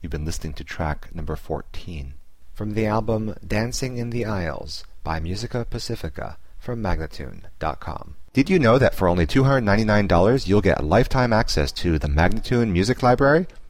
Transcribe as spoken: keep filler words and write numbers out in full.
You've been listening to track number fourteen. From the album Dancing in the Aisles by Musica Pacifica from Magnatune dot com. Did you know that for only two hundred ninety-nine dollars you'll get lifetime access to the Magnatune Music Library?